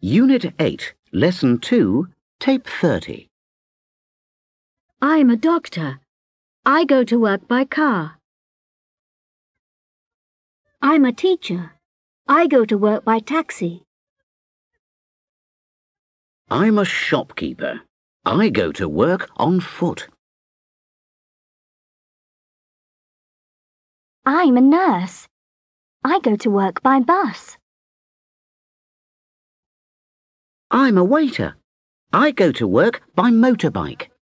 Unit 8, Lesson 2, Tape 30. I'm a doctor. I go to work by car. I'm a teacher. I go to work by taxi. I'm a shopkeeper. I go to work on foot. I'm a nurse. I go to work by bus. I'm a waiter. I go to work by motorbike.